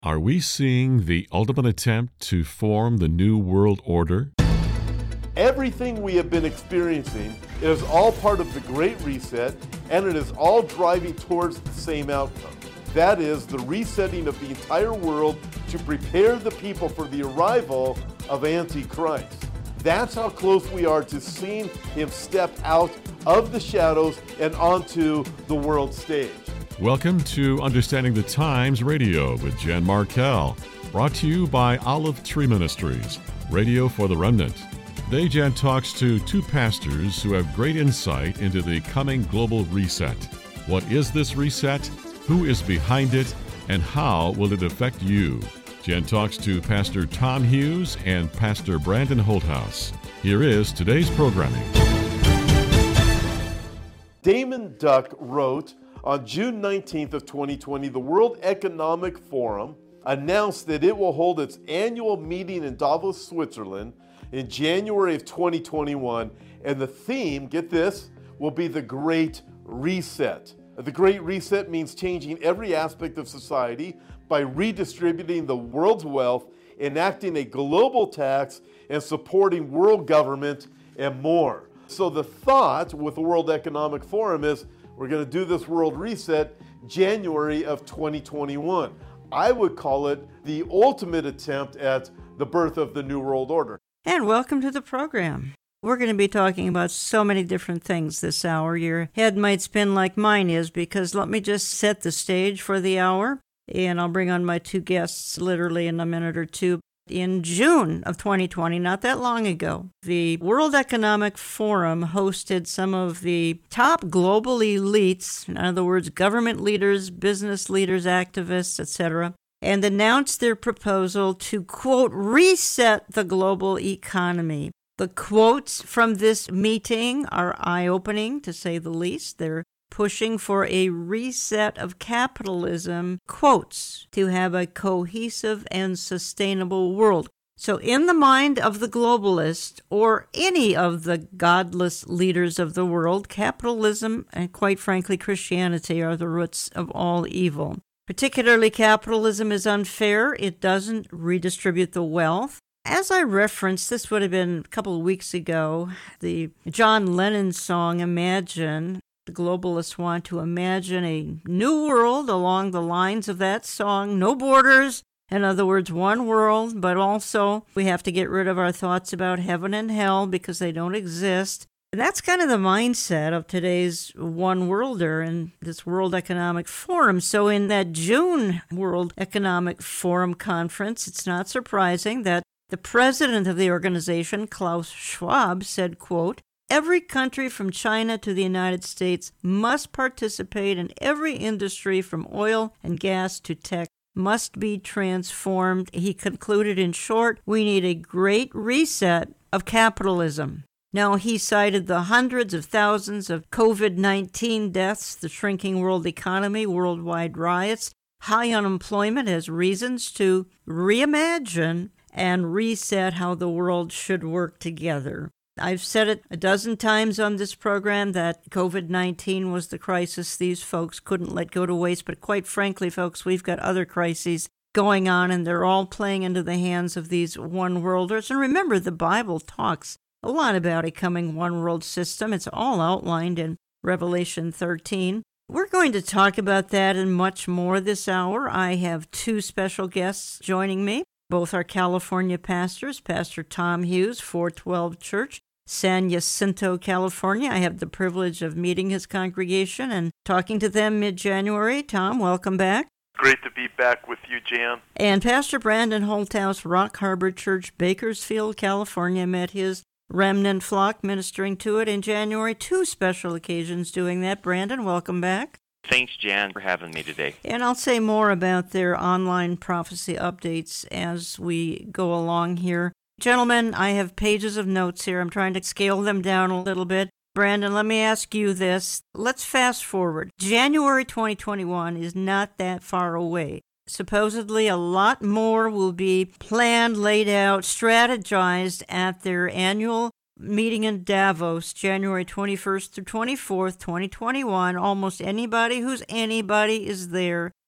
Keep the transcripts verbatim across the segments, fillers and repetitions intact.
Are we seeing the ultimate attempt to form the New World Order? Everything we have been experiencing is all part of the Great Reset, and it is all driving towards the same outcome. That is the resetting of the entire world to prepare the people for the arrival of Antichrist. That's how close we are to seeing him step out of the shadows and onto the world stage. Welcome to Understanding the Times Radio with Jan Markell, brought to you by Olive Tree Ministries, radio for the remnant. Today, Jan talks to two pastors who have great insight into the coming global reset. What is this reset? Who is behind it? And how will it affect you? Jan talks to Pastor Tom Hughes and Pastor Brandon Holthouse. Here is today's programming. Damon Duck wrote, on June nineteenth of twenty twenty, the World Economic Forum announced that it will hold its annual meeting in Davos, Switzerland in January of twenty twenty-one, and the theme, get this, will be the Great Reset. The Great Reset means changing every aspect of society by redistributing the world's wealth, enacting a global tax, and supporting world government and more. So the thought with the World Economic Forum is we're going to do this World Reset January of twenty twenty-one. I would call it the ultimate attempt at the birth of the New World Order. And welcome to the program. We're going to be talking about so many different things this hour. Your head might spin like mine is, because let me just set the stage for the hour, and I'll bring on my two guests literally in a minute or two. In June of twenty twenty, not that long ago, the World Economic Forum hosted some of the top global elites, in other words, government leaders, business leaders, activists, et cetera, and announced their proposal to, quote, reset the global economy. The quotes from this meeting are eye-opening, to say the least. They're pushing for a reset of capitalism, quotes, to have a cohesive and sustainable world. So in the mind of the globalist or any of the godless leaders of the world, capitalism and quite frankly Christianity are the roots of all evil. Particularly capitalism is unfair. It doesn't redistribute the wealth. As I referenced, this would have been a couple of weeks ago, the John Lennon song, Imagine. The globalists want to imagine a new world along the lines of that song. No borders. In other words, one world, but also we have to get rid of our thoughts about heaven and hell because they don't exist. And that's kind of the mindset of today's one worlder in this World Economic Forum. So in that June World Economic Forum conference, it's not surprising that the president of the organization, Klaus Schwab, said, quote, every country from China to the United States must participate in every industry from oil and gas to tech must be transformed. He concluded, in short, we need a great reset of capitalism. Now, he cited the hundreds of thousands of covid nineteen deaths, the shrinking world economy, worldwide riots, high unemployment as reasons to reimagine and reset how the world should work together. I've said it a dozen times on this program that covid nineteen was the crisis these folks couldn't let go to waste, but quite frankly, folks, we've got other crises going on, and they're all playing into the hands of these one-worlders. And remember, the Bible talks a lot about a coming one-world system. It's all outlined in Revelation thirteen. We're going to talk about that and much more this hour. I have two special guests joining me. Both are California pastors, Pastor Tom Hughes, four twelve Church, San Jacinto, California. I have the privilege of meeting his congregation and talking to them mid-January. Tom, welcome back. Great to be back with you, Jan. And Pastor Brandon Holthouse, Rock Harbor Church, Bakersfield, California, met his remnant flock ministering to it in January. Two special occasions doing that. Brandon, welcome back. Thanks, Jan, for having me today. And I'll say more about their online prophecy updates as we go along here. Gentlemen, I have pages of notes here. I'm trying to scale them down a little bit. Brandon, let me ask you this. Let's fast forward. January twenty twenty-one is not that far away. Supposedly a lot more will be planned, laid out, strategized at their annual meeting in Davos, January twenty-first through twenty-fourth, twenty twenty-one. Almost anybody who's anybody is there.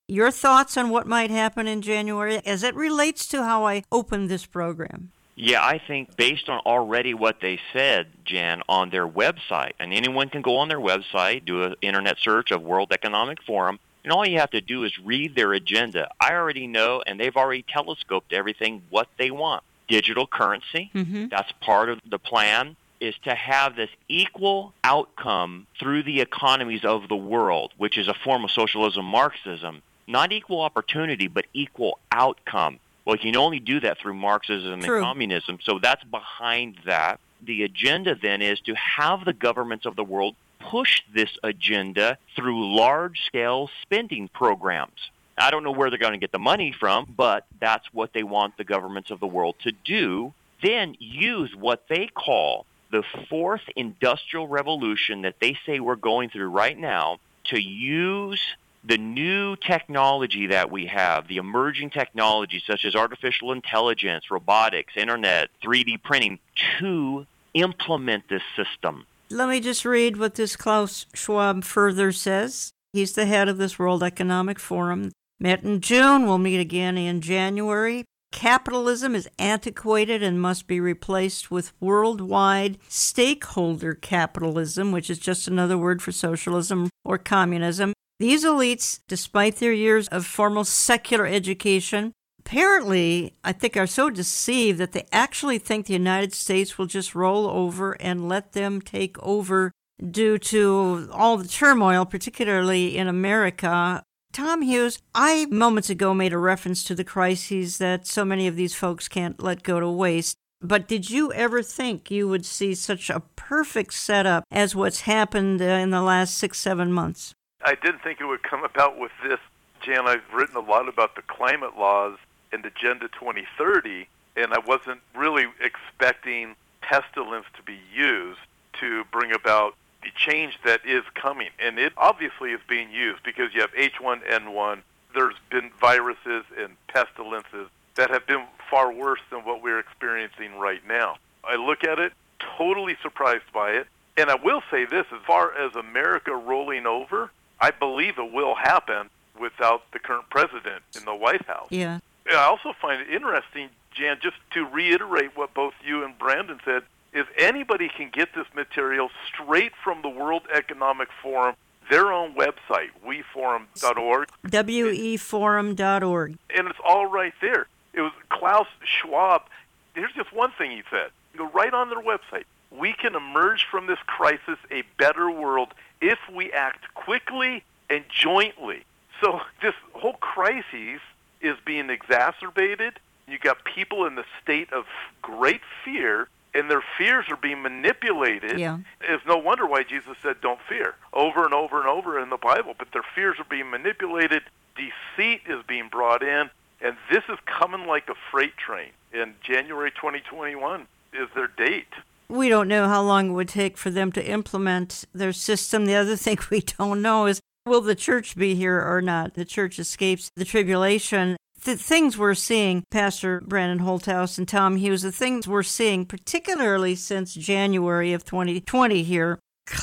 Your thoughts on what might happen in January as it relates to how I opened this program? Yeah, I think based on already what they said, Jan, on their website, and anyone can go on their website, do an internet search of World Economic Forum, and all you have to do is read their agenda. I already know, and they've already telescoped everything, what they want. Digital currency, mm-hmm. that's part of the plan, is to have this equal outcome through the economies of the world, which is a form of socialism, Marxism. Not equal opportunity, but equal outcome. Well, you can only do that through Marxism True. and communism, so that's behind that. The agenda then is to have the governments of the world push this agenda through large-scale spending programs. I don't know where they're going to get the money from, but that's what they want the governments of the world to do. Then use what they call the fourth industrial revolution that they say we're going through right now to use the new technology that we have, the emerging technology such as artificial intelligence, robotics, internet, three D printing, to implement this system. Let me just read what this Klaus Schwab further says. He's the head of this World Economic Forum. Met in June, we'll meet again in January. Capitalism is antiquated and must be replaced with worldwide stakeholder capitalism, which is just another word for socialism or communism. These elites, despite their years of formal secular education, apparently, I think, are so deceived that they actually think the United States will just roll over and let them take over due to all the turmoil, particularly in America. Tom Hughes, I moments ago made a reference to the crises that so many of these folks can't let go to waste. But did you ever think you would see such a perfect setup as what's happened uh, in the last six, seven months? I didn't think it would come about with this, Jan. I've written a lot about the climate laws and Agenda twenty thirty, and I wasn't really expecting pestilence to be used to bring about the change that is coming. And it obviously is being used because you have H one N one. There's been viruses and pestilences that have been far worse than what we're experiencing right now. I look at it, totally surprised by it. And I will say this, as far as America rolling over, I believe it will happen without the current president in the White House. Yeah. I also find it interesting, Jan, just to reiterate what both you and Brandon said, is anybody can get this material straight from the World Economic Forum, their own website, we forum dot org. W E forum dot org. And it's all right there. It was Klaus Schwab. Here's just one thing he said. Go right on their website. We can emerge from this crisis a better world if we act quickly and jointly. So this whole crisis is being exacerbated. You got people in the state of great fear, and their fears are being manipulated. Yeah. It's no wonder why Jesus said, don't fear, over and over and over in the Bible. But their fears are being manipulated. Deceit is being brought in, and this is coming like a freight train. And January twenty twenty-one is their date. We don't know how long it would take for them to implement their system. The other thing we don't know is, will the church be here or not? The church escapes the tribulation. The things we're seeing, Pastor Brandon Holthaus and Tom Hughes, the things we're seeing, particularly since January of twenty twenty here,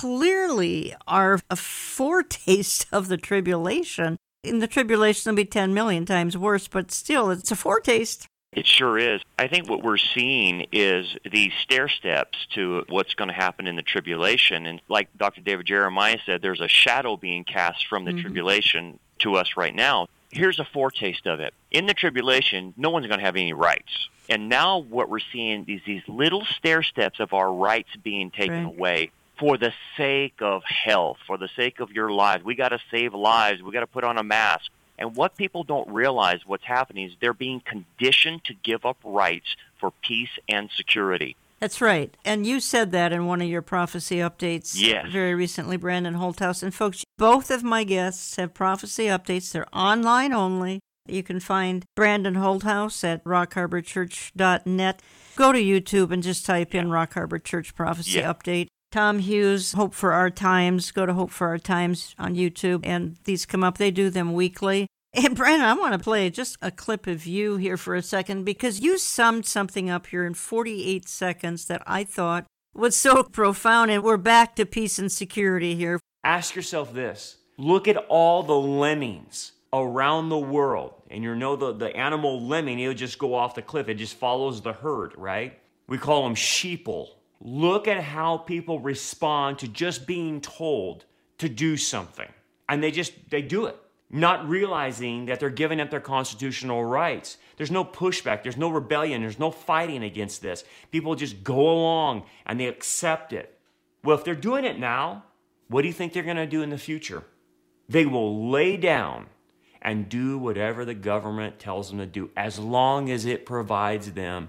clearly are a foretaste of the tribulation. In the tribulation, it'll be ten million times worse, but still, it's a foretaste. It sure is. I think what we're seeing is these stair steps to what's going to happen in the tribulation. And like Doctor David Jeremiah said, there's a shadow being cast from the mm-hmm. tribulation to us right now. Here's a foretaste of it. In the tribulation, no one's going to have any rights. And now what we're seeing is these little stair steps of our rights being taken right. away for the sake of health, for the sake of your lives. We got to save lives. We got to put on a mask. And what people don't realize what's happening is they're being conditioned to give up rights for peace and security. That's right. And you said that in one of your prophecy updates yes. very recently, Brandon Holthaus. And folks, both of my guests have prophecy updates. They're online only. You can find Brandon Holthaus at rock harbor church dot net. Go to YouTube and just type in Rock Harbor Church Prophecy yeah. Update. Tom Hughes, Hope for Our Times. Go to Hope for Our Times on YouTube, and these come up. They do them weekly. And Brandon, I want to play just a clip of you here for a second, because you summed something up here in forty-eight seconds that I thought was so profound, and we're back to peace and security here. Ask yourself this. Look at all the lemmings around the world. And you know the, the animal lemming, he'll just go off the cliff. It just follows the herd, right? We call them sheeple. Look at how people respond to just being told to do something. And they just, they do it, not realizing that they're giving up their constitutional rights. There's no pushback. There's no rebellion. There's no fighting against this. People just go along and they accept it. Well, if they're doing it now, what do you think they're going to do in the future? They will lay down and do whatever the government tells them to do, as long as it provides them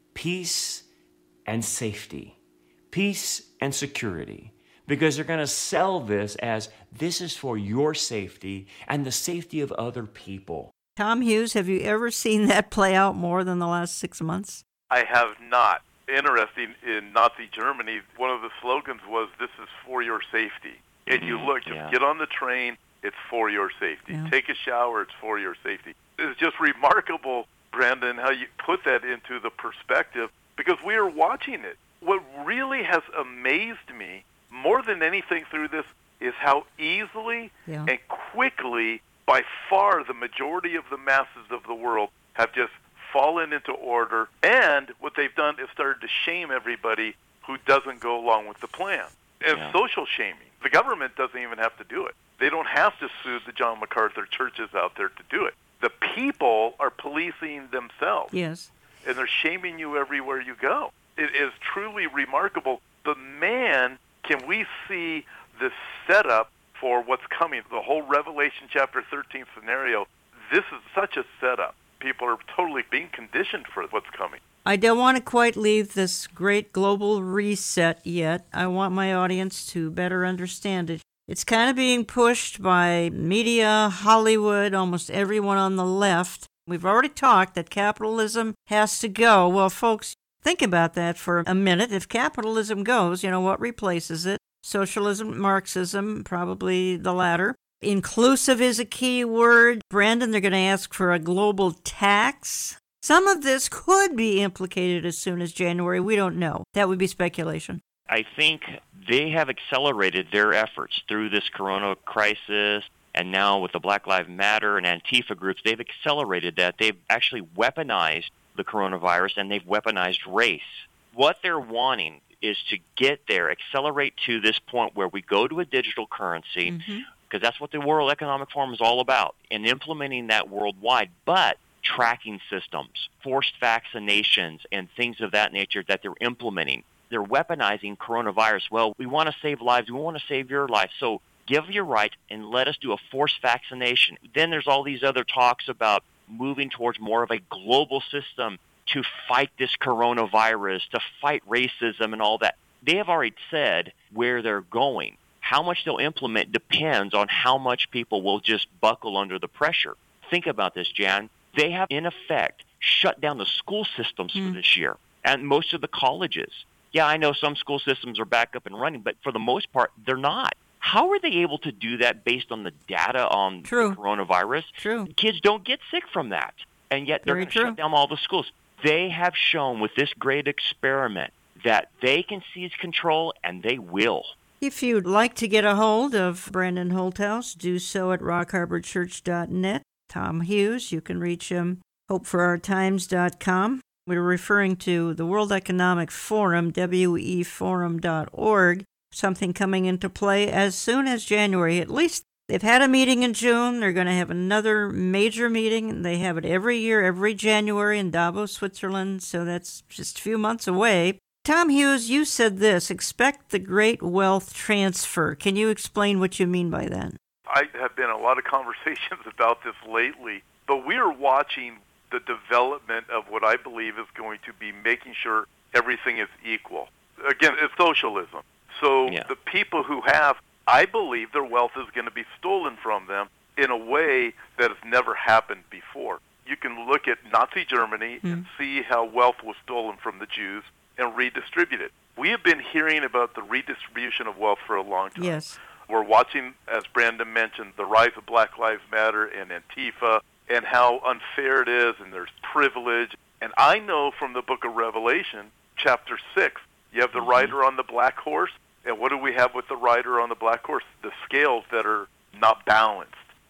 peace and safety, peace and security, because they're going to sell this as this is for your safety and the safety of other people. Tom Hughes, have you ever seen that play out more than the last six months? I have not. Interesting, in Nazi Germany, one of the slogans was, this is for your safety. And you look, just Yeah. get on the train, it's for your safety. Yeah. Take a shower, it's for your safety. It's just remarkable, Brandon, how you put that into the perspective, because we are watching it. What really has amazed me, more than anything through this, is how easily Yeah. and quickly, by far, the majority of the masses of the world have just fallen into order, and what they've done is started to shame everybody who doesn't go along with the plan. And Yeah. social shaming. The government doesn't even have to do it. They don't have to sue the John MacArthur churches out there to do it. The people are policing themselves, Yes. and they're shaming you everywhere you go. It is truly remarkable. But man, can we see this setup for what's coming? The whole Revelation chapter thirteen scenario, this is such a setup. People are totally being conditioned for what's coming. I don't want to quite leave this great global reset yet. I want my audience to better understand it. It's kind of being pushed by media, Hollywood, almost everyone on the left. We've already talked that capitalism has to go. Well, folks, think about that for a minute. If capitalism goes, you know, what replaces it? Socialism, Marxism, probably the latter. Inclusive is a key word. Brandon, they're going to ask for a global tax. Some of this could be implicated as soon as January. We don't know. That would be speculation. I think they have accelerated their efforts through this corona crisis, and now with the Black Lives Matter and Antifa groups, they've accelerated that. They've actually weaponized the coronavirus, and they've weaponized race. What they're wanting is to get there, accelerate to this point where we go to a digital currency, because mm-hmm. that's what the World Economic Forum is all about, and implementing that worldwide, but tracking systems, forced vaccinations, and things of that nature that they're implementing. They're weaponizing coronavirus. Well, we want to save lives. We want to save your life. So give your right and let us do a forced vaccination. Then there's all these other talks about moving towards more of a global system to fight this coronavirus, to fight racism and all that. They have already said where they're going. How much they'll implement depends on how much people will just buckle under the pressure. Think about this, Jan. They have, in effect, shut down the school systems mm. for this year and most of the colleges. Yeah, I know some school systems are back up and running, but for the most part, they're not. How are they able to do that based on the data on True. the coronavirus? True. Kids don't get sick from that, and yet they're going to shut down all the schools. They have shown with this great experiment that they can seize control, and they will. If you'd like to get a hold of Brandon Holthaus, do so at rock harbor church dot net. Tom Hughes, you can reach him, hope for our times dot com. We're referring to the World Economic Forum, W E forum dot org, something coming into play as soon as January. At least they've had a meeting in June. They're going to have another major meeting. They have it every year, every January in Davos, Switzerland, so that's just a few months away. Tom Hughes, you said this, expect the great wealth transfer. Can you explain what you mean by that? I have been in a lot of conversations about this lately, but we are watching the development of what I believe is going to be making sure everything is equal. Again, it's socialism. So yeah. the people who have, I believe their wealth is going to be stolen from them in a way that has never happened before. You can look at Nazi Germany mm. and see how wealth was stolen from the Jews and redistributed. We have been hearing about the redistribution of wealth for a long time. Yes. We're watching, as Brandon mentioned, the rise of Black Lives Matter and Antifa, and how unfair it is, and there's privilege. And I know from the book of Revelation, chapter six, you have the mm-hmm. rider on the black horse, and what do we have with the rider on the black horse? The scales that are not balanced.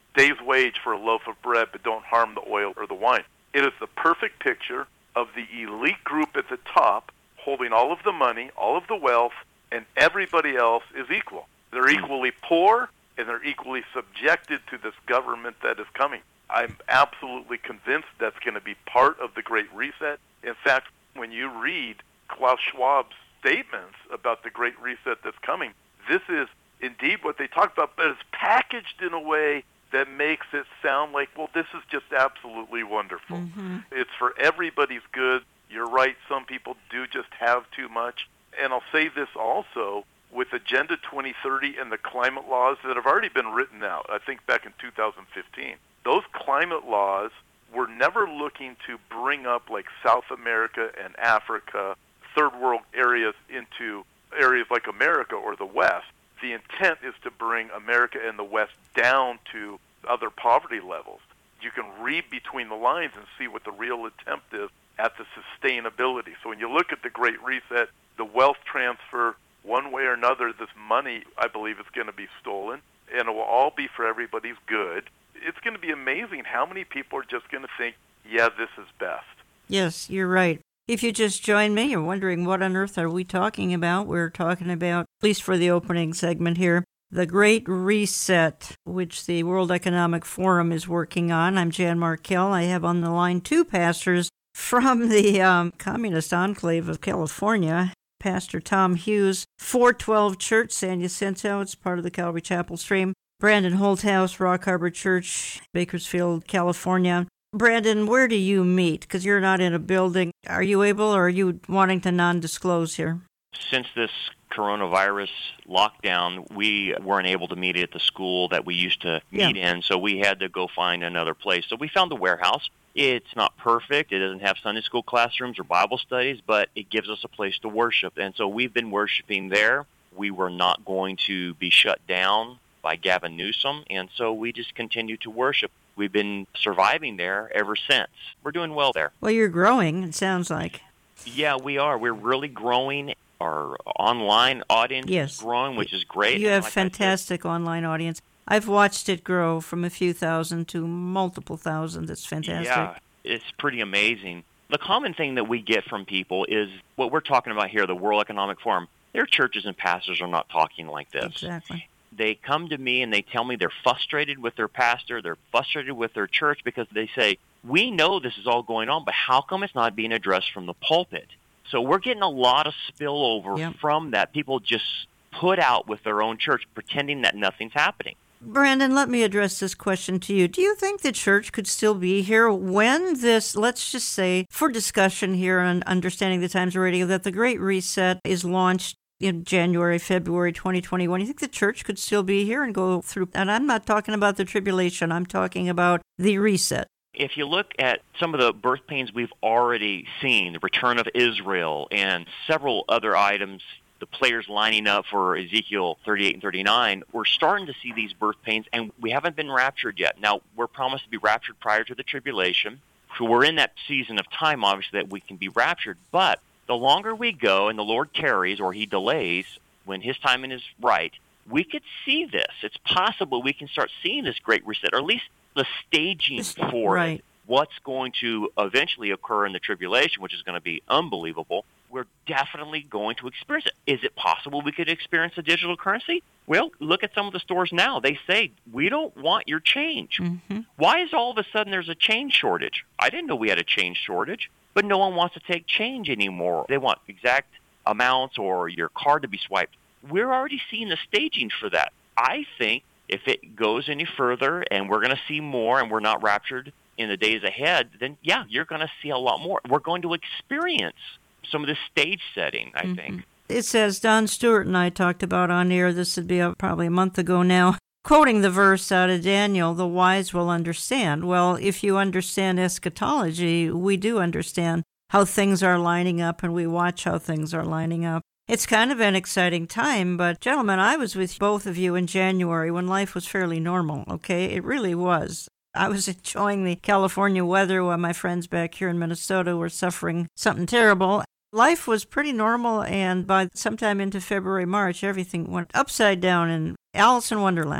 day's wage for a loaf of bread, but don't harm the oil or the wine. It is the perfect picture of the elite group at the top holding all of the money, all of the wealth, and everybody else is equal. They're equally poor, and they're equally subjected to this government that is coming. I'm absolutely convinced that's going to be part of the Great Reset. In fact, when you read Klaus Schwab's statements about the Great Reset that's coming, this is indeed what they talk about, but it's packaged in a way that makes it sound like, well, this is just absolutely wonderful. Mm-hmm. It's for everybody's good. You're right, some people do just have too much. And I'll say this also, with Agenda twenty thirty and the climate laws that have already been written out, I think back in two thousand fifteen, those climate laws were never looking to bring up like South America and Africa, third world areas into areas like America or the West. The intent is to bring America and the West down to other poverty levels. You can read between the lines and see what the real attempt is at the sustainability. So when you look at the Great Reset, the wealth transfer, one way or another, this money, I believe, is going to be stolen, and it will all be for everybody's good. It's going to be amazing how many people are just going to think, yeah, this is best. Yes, you're right. If you just joined me, you're wondering what on earth are we talking about? We're talking about, at least for the opening segment here, the Great Reset, which the World Economic Forum is working on. I'm Jan Markell. I have on the line two pastors from the um, Communist Enclave of California, Pastor Tom Hughes, four twelve Church, San Jacinto. It's part of the Calvary Chapel Stream. Brandon Holthouse, Rock Harbor Church, Bakersfield, California. Brandon, where do you meet? Because you're not in a building. Are you able, or are you wanting to non-disclose here? Since this coronavirus lockdown, we weren't able to meet at the school that we used to meet yeah. in, so we had to go find another place. So we found the warehouse. It's not perfect. It doesn't have Sunday school classrooms or Bible studies, but it gives us a place to worship. And so we've been worshiping there. We were not going to be shut down by Gavin Newsom, and so we just continue to worship. We've been surviving there ever since. We're doing well there. Well, you're growing, it sounds like. Yeah, we are. We're really growing. Our online audience yes. is growing, which is great. You have like fantastic online audience. I've watched it grow from a few thousand to multiple thousand. It's fantastic. Yeah, it's pretty amazing. The common thing that we get from people is what we're talking about here, the World Economic Forum. Their churches and pastors are not talking like this. Exactly. They come to me and they tell me they're frustrated with their pastor, they're frustrated with their church because they say, we know this is all going on, but how come it's not being addressed from the pulpit? So we're getting a lot of spillover yep. from that. People just put out with their own church, pretending that nothing's happening. Brandon, let me address this question to you. Do you think the church could still be here when this, let's just say, for discussion here on Understanding the Times Radio, that the Great Reset is launched in January, February twenty twenty-one? You think the church could still be here and go through? And I'm not talking about the tribulation. I'm talking about the reset. If you look at some of the birth pains we've already seen, the return of Israel and several other items, the players lining up for Ezekiel thirty-eight and thirty-nine, we're starting to see these birth pains, and we haven't been raptured yet. Now, we're promised to be raptured prior to the tribulation, so we're in that season of time, obviously, that we can be raptured. But the longer we go and the Lord tarries or he delays when his timing is right, we could see this. It's possible we can start seeing this Great Reset, or at least the staging for right. it. What's going to eventually occur in the tribulation, which is going to be unbelievable, we're definitely going to experience it. Is it possible we could experience a digital currency? Well, look at some of the stores now. They say, we don't want your change. Mm-hmm. Why is all of a sudden there's a change shortage? I didn't know we had a change shortage, but no one wants to take change anymore. They want exact amounts or your card to be swiped. We're already seeing the staging for that. I think if it goes any further and we're going to see more and we're not raptured in the days ahead, then, yeah, you're going to see a lot more. We're going to experience some of this stage setting, I mm-hmm. think. It says, Don Stewart and I talked about on air, this would be a, probably a month ago now, quoting the verse out of Daniel, the wise will understand. Well, if you understand eschatology, we do understand how things are lining up, and we watch how things are lining up. It's kind of an exciting time, but gentlemen, I was with both of you in January when life was fairly normal, okay? It really was. I was enjoying the California weather while my friends back here in Minnesota were suffering something terrible. Life was pretty normal, and by sometime into February, March, everything went upside down in Alice in Wonderland.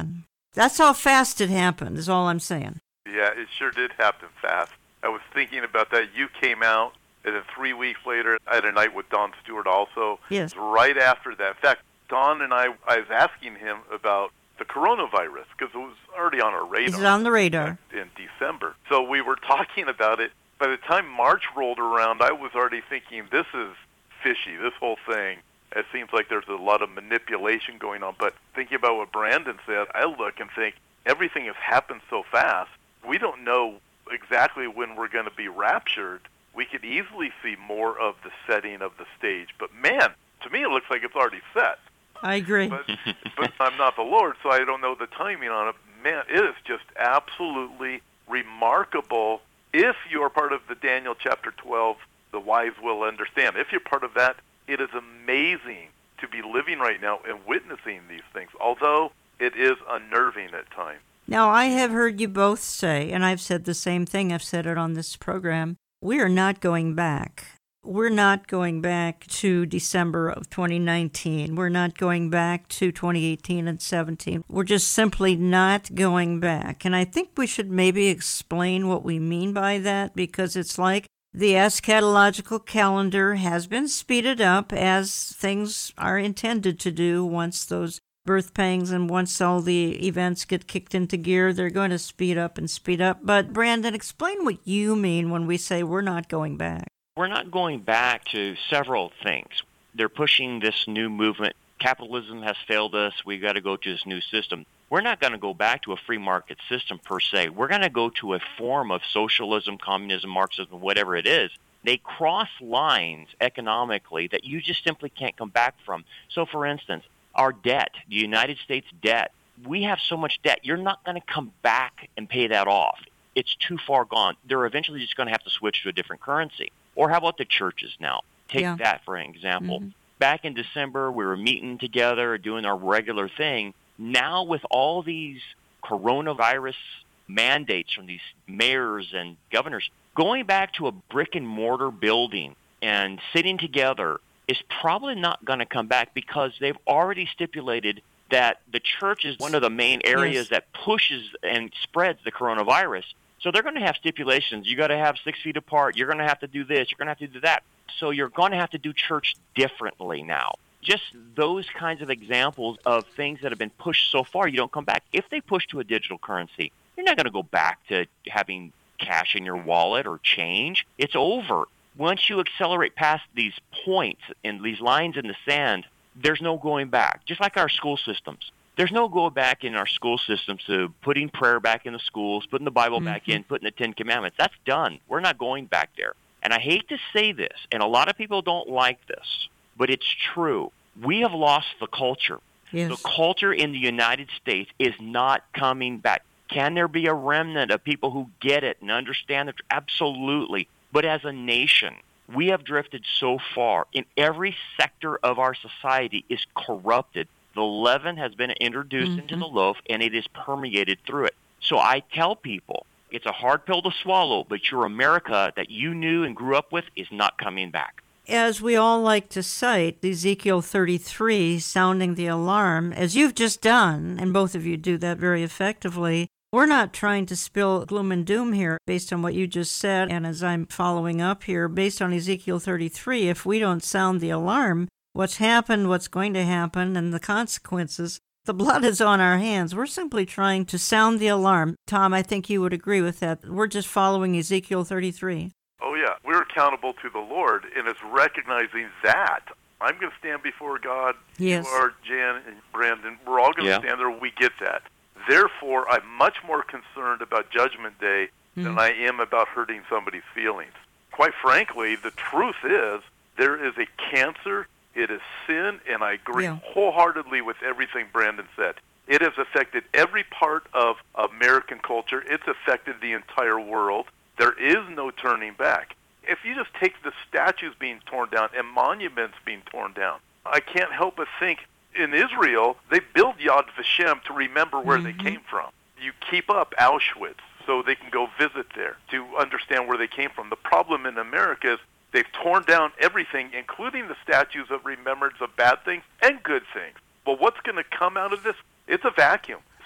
That's how fast it happened, is all I'm saying. Yeah, it sure did happen fast. I was thinking about that. You came out, and then three weeks later, I had a night with Don Stewart also. Yes. Right after that. In fact, Don and I, I was asking him about the coronavirus, because it was already on our radar. Is it on the radar? In December. So we were talking about it. By the time March rolled around, I was already thinking, this is fishy, this whole thing. It seems like there's a lot of manipulation going on. But thinking about what Brandon said, I look and think, everything has happened so fast, we don't know exactly when we're going to be raptured. We could easily see more of the setting of the stage. But man, to me it looks like it's already set. I agree. But, but I'm not the Lord, so I don't know the timing on it. Man, it is just absolutely remarkable. If you are part of the Daniel chapter twelve, the wise will understand. If you're part of that, it is amazing to be living right now and witnessing these things, although it is unnerving at times. Now, I have heard you both say, and I've said the same thing, I've said it on this program, we are not going back. We're not going back to December of twenty nineteen. We're not going back to twenty eighteen and seventeen. We're just simply not going back. And I think we should maybe explain what we mean by that, because it's like the eschatological calendar has been speeded up as things are intended to do once those birth pangs and once all the events get kicked into gear, they're going to speed up and speed up. But Brandon, explain what you mean when we say we're not going back. We're not going back to several things. They're pushing this new movement. Capitalism has failed us. We've got to go to this new system. We're not going to go back to a free market system per se. We're going to go to a form of socialism, communism, Marxism, whatever it is. They cross lines economically that you just simply can't come back from. So, for instance, our debt, the United States debt, we have so much debt, you're not going to come back and pay that off. It's too far gone. They're eventually just going to have to switch to a different currency. Or how about the churches now? Take yeah. that for an example. Mm-hmm. Back in December, we were meeting together, doing our regular thing. Now with all these coronavirus mandates from these mayors and governors, going back to a brick and mortar building and sitting together is probably not going to come back, because they've already stipulated that the church is one of the main areas yes. that pushes and spreads the coronavirus. So they're going to have stipulations. You got to have six feet apart. You're going to have to do this. You're going to have to do that. So you're going to have to do church differently now. Just those kinds of examples of things that have been pushed so far, you don't come back. If they push to a digital currency, you're not going to go back to having cash in your wallet or change. It's over. Once you accelerate past these points and these lines in the sand, there's no going back. Just like our school systems. There's no go back in our school systems to putting prayer back in the schools, putting the Bible mm-hmm. back in, putting the Ten Commandments. That's done. We're not going back there. And I hate to say this, and a lot of people don't like this, but it's true. We have lost the culture. Yes. The culture in the United States is not coming back. Can there be a remnant of people who get it and understand it? Absolutely. But as a nation, we have drifted so far, and every sector of our society is corrupted. The leaven has been introduced mm-hmm. into the loaf, and it is permeated through it. So I tell people, it's a hard pill to swallow, but your America that you knew and grew up with is not coming back. As we all like to cite, Ezekiel thirty-three, sounding the alarm, as you've just done, and both of you do that very effectively, we're not trying to spill gloom and doom here based on what you just said, and as I'm following up here, based on Ezekiel thirty-three, if we don't sound the alarm, what's happened, what's going to happen, and the consequences, the blood is on our hands. We're simply trying to sound the alarm. Tom, I think you would agree with that. We're just following Ezekiel thirty-three. Oh, yeah. We're accountable to the Lord, and it's recognizing that. I'm going to stand before God. Yes. You are, Jan and Brandon. We're all going to yeah. stand there. We get that. Therefore, I'm much more concerned about Judgment Day mm. than I am about hurting somebody's feelings. Quite frankly, the truth is there is a cancer. It is sin, and I agree yeah. wholeheartedly with everything Brandon said. It has affected every part of American culture. It's affected the entire world. There is no turning back. If you just take the statues being torn down and monuments being torn down, I can't help but think in Israel, they build Yad Vashem to remember where mm-hmm. they came from. You keep up Auschwitz so they can go visit there to understand where they came from. The problem in America is they've torn down everything, including the statues of remembrance of bad things and good things. But what's going to come out of this? It's a vacuum.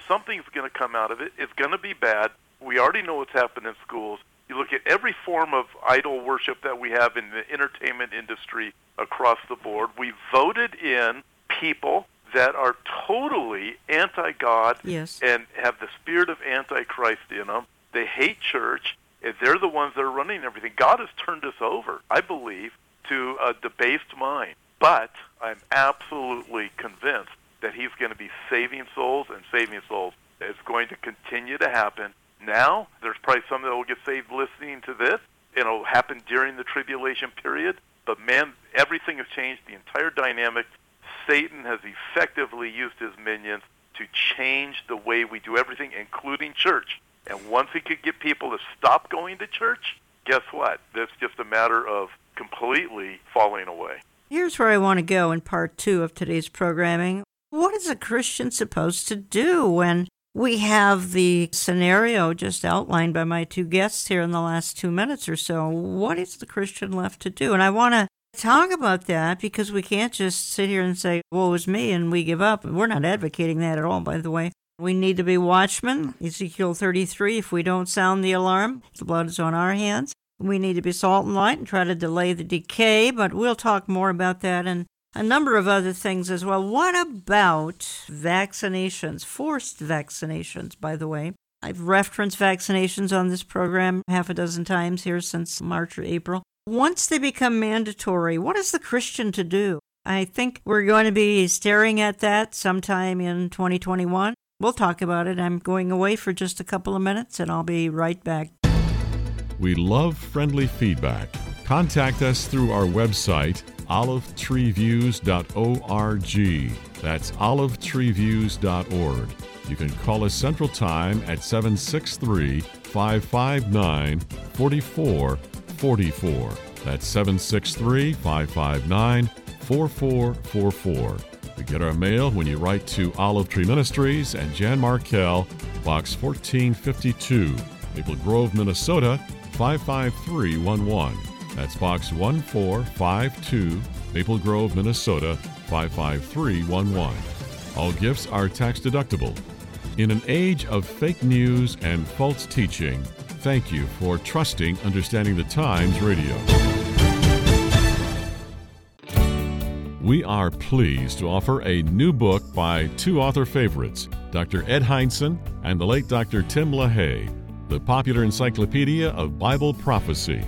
something's going to come out of it. It's going to be bad. We already know what's happened in schools. You look at every form of idol worship that we have in the entertainment industry across the board. We voted in people that are totally anti-God yes. and have the spirit of Antichrist in them. They hate church, and they're the ones that are running everything. God has turned us over, I believe, to a debased mind. But I'm absolutely convinced that he's going to be saving souls and saving souls. It's going to continue to happen. Now, there's probably some that will get saved listening to this. It'll happen during the tribulation period. But, man, everything has changed, the entire dynamic. Satan has effectively used his minions to change the way we do everything, including church. And once he could get people to stop going to church, guess what? It's just a matter of completely falling away. Here's where I want to go in part two of today's programming. What is a Christian supposed to do when we have the scenario just outlined by my two guests here in the last two minutes or so? What is the Christian left to do? And I want to talk about that because we can't just sit here and say, woe is me, and we give up. We're not advocating that at all, by the way. We need to be watchmen. Ezekiel thirty-three, if we don't sound the alarm, the blood is on our hands. We need to be salt and light and try to delay the decay, but we'll talk more about that and a number of other things as well. What about vaccinations, forced vaccinations, by the way? I've referenced vaccinations on this program half a dozen times here since March or April. Once they become mandatory, what is the Christian to do? I think we're going to be staring at that sometime in twenty twenty-one. We'll talk about it. I'm going away for just a couple of minutes, and I'll be right back. We love friendly feedback. Contact us through our website, olive tree views dot org. That's olive tree views dot org. You can call us Central Time at seven six three, five five nine, four four four four. That's seven six three, five five nine, four four four four. You get our mail when you write to Olive Tree Ministries and Jan Markell, Box fourteen fifty-two, Maple Grove, Minnesota, five five three one one. That's Box one four five two, Maple Grove, Minnesota, five five three one one. All gifts are tax deductible. In an age of fake news and false teaching, thank you for trusting Understanding the Times Radio. We are pleased to offer a new book by two author favorites, Doctor Ed Hindson and the late Doctor Tim LaHaye, The Popular Encyclopedia of Bible Prophecy.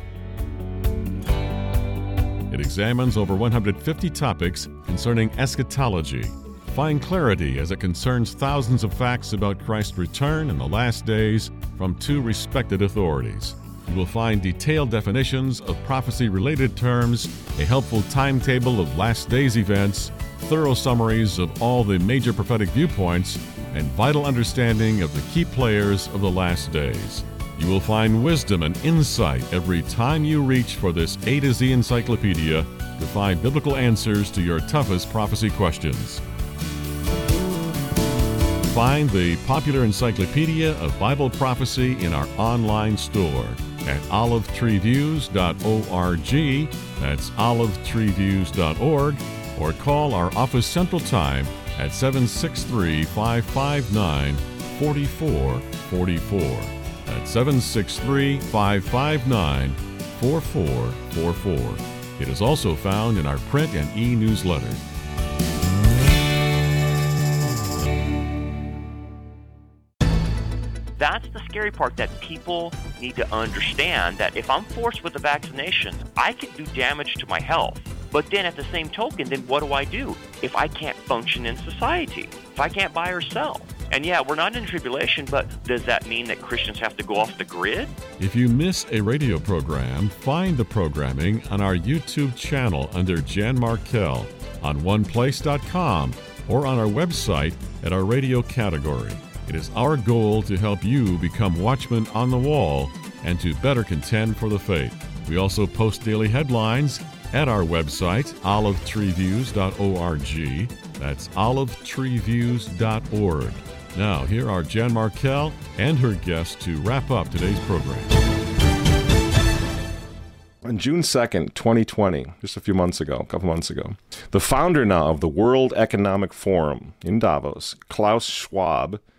It examines over one hundred fifty topics concerning eschatology. Find clarity as it concerns thousands of facts about Christ's return in the last days from two respected authorities. You will find detailed definitions of prophecy-related terms, a helpful timetable of last days events, thorough summaries of all the major prophetic viewpoints, and vital understanding of the key players of the last days. You will find wisdom and insight every time you reach for this A to Z encyclopedia to find biblical answers to your toughest prophecy questions. Find the Popular Encyclopedia of Bible Prophecy in our online store at olive tree views dot org. That's olive tree views dot org. Or call our office Central Time at seven six three, five five nine, four four four four. That's seven six three, five five nine, four four four four. It is also found in our print and e-newsletter. That's the scary part, that people need to understand that if I'm forced with a vaccination, I could do damage to my health. But then at the same token, then what do I do if I can't function in society? If I can't buy or sell? And yeah, we're not in tribulation, but does that mean that Christians have to go off the grid? If you miss a radio program, find the programming on our YouTube channel under Jan Markell, on one place dot com, or on our website at our radio category. It is our goal to help you become watchmen on the wall and to better contend for the faith. We also post daily headlines at our website, olive tree views dot org. That's olive tree views dot org. Now, here are Jan Markell and her guests to wrap up today's program. On June second, twenty twenty, just a few months ago, a couple months ago, the founder now of the World Economic Forum in Davos, Klaus Schwab,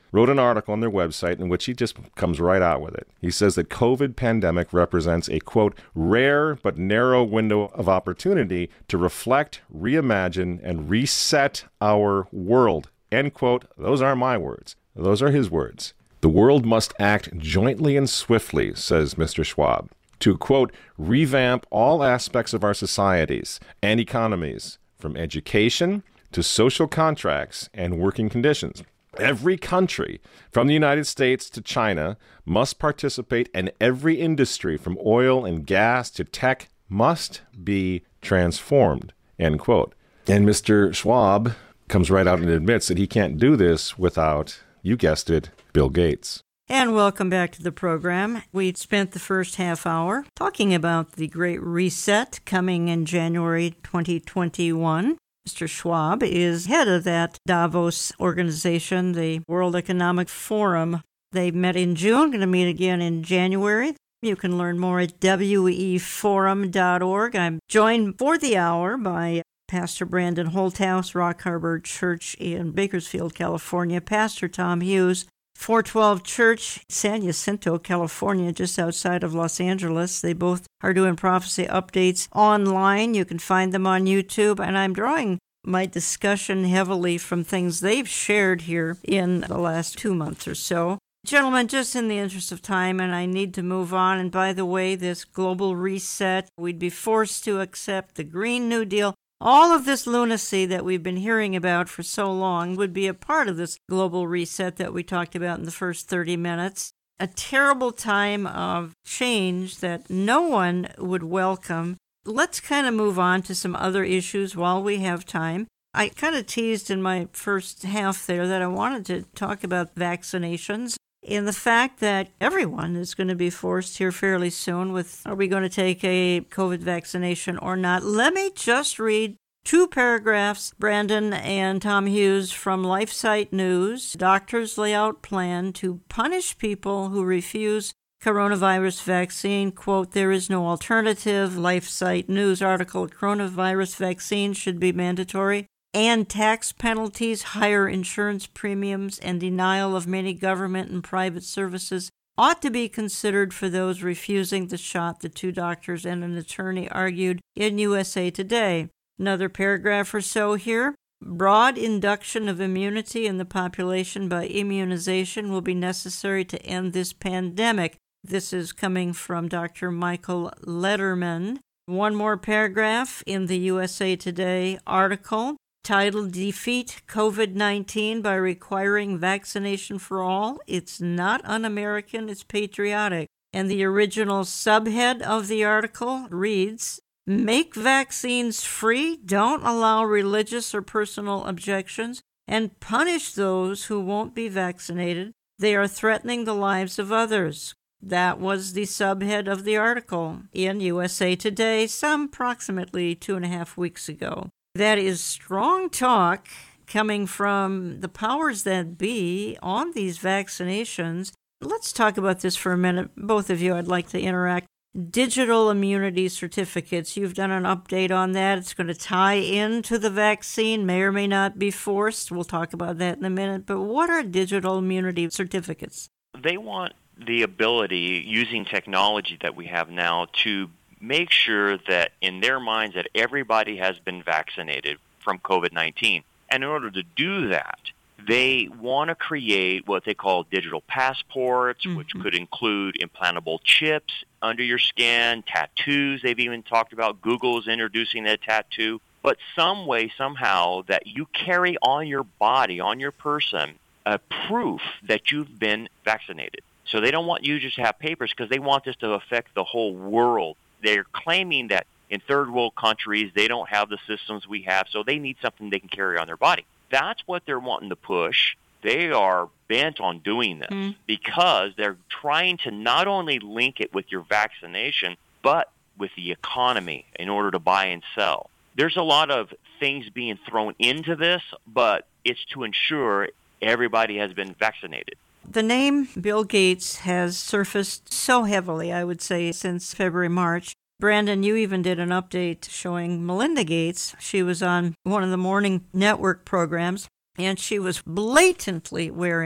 wrote an article on their website in which he just comes right out with it. He says that COVID pandemic represents a, quote, rare but narrow window of opportunity to reflect, reimagine, and reset our world, end quote. Those aren't my words. Those are his words. The world must act jointly and swiftly, says Mister Schwab, to, quote, revamp all aspects of our societies and economies, from education to social contracts and working conditions. Every country, from the United States to China, must participate, and every industry, from oil and gas to tech, must be transformed, end quote. And Mister Schwab comes right out and admits that he can't do this without, you guessed it, Bill Gates. And welcome back to the program. We spent the first half hour talking about the Great Reset coming in January twenty twenty-one. Mister Schwab is head of that Davos organization, the World Economic Forum. They met in June, going to meet again in January. You can learn more at w e forum dot org. I'm joined for the hour by Pastor Brandon Holthouse, Rock Harbor Church in Bakersfield, California, Pastor Tom Hughes, four twelve Church, San Jacinto, California, just outside of Los Angeles. They both are doing prophecy updates online. You can find them on YouTube, and I'm drawing my discussion heavily from things they've shared here in the last two months or so. Gentlemen, just in the interest of time, and I need to move on, and by the way, this global reset, we'd be forced to accept the Green New Deal. All of this lunacy that we've been hearing about for so long would be a part of this global reset that we talked about in the first thirty minutes. A terrible time of change that no one would welcome. Let's kind of move on to some other issues while we have time. I kind of teased in my first half there that I wanted to talk about vaccinations and the fact that everyone is going to be forced here fairly soon with, are we going to take a COVID vaccination or not? Let me just read two paragraphs, Brandon and Tom Hughes, from LifeSite News. Doctors lay out plan to punish people who refuse coronavirus vaccine. Quote, there is no alternative. LifeSite News article, coronavirus vaccine should be mandatory. And tax penalties, higher insurance premiums, and denial of many government and private services ought to be considered for those refusing the shot, the two doctors and an attorney argued in U S A Today. Another paragraph or so here. Broad induction of immunity in the population by immunization will be necessary to end this pandemic. This is coming from Doctor Michael Lederman. One more paragraph in the U S A Today article titled, Defeat COVID nineteen by Requiring Vaccination for All. It's not un-American, it's patriotic. And the original subhead of the article reads, Make vaccines free, don't allow religious or personal objections, and punish those who won't be vaccinated. They are threatening the lives of others. That was the subhead of the article in U S A Today some approximately two and a half weeks ago. That is strong talk coming from the powers that be on these vaccinations. Let's talk about this for a minute. Both of you, I'd like to interact. Digital immunity certificates. You've done an update on that. It's going to tie into the vaccine, may or may not be forced. We'll talk about that in a minute. But what are digital immunity certificates? They want the ability, using technology that we have now, to make sure that in their minds that everybody has been vaccinated from COVID nineteen. And in order to do that, they want to create what they call digital passports, mm-hmm. which could include implantable chips under your skin, tattoos. They've even talked about Google is introducing a tattoo. But some way, somehow, that you carry on your body, on your person, a proof that you've been vaccinated. So they don't want you just to have papers because they want this to affect the whole world. They're claiming that in third world countries, they don't have the systems we have, so they need something they can carry on their body. That's what they're wanting to push. They are bent on doing this mm. because they're trying to not only link it with your vaccination, but with the economy in order to buy and sell. There's a lot of things being thrown into this, but it's to ensure everybody has been vaccinated. The name Bill Gates has surfaced so heavily, I would say, since February, March. Brandon, you even did an update showing Melinda Gates. She was on one of the morning network programs, and she was blatantly wearing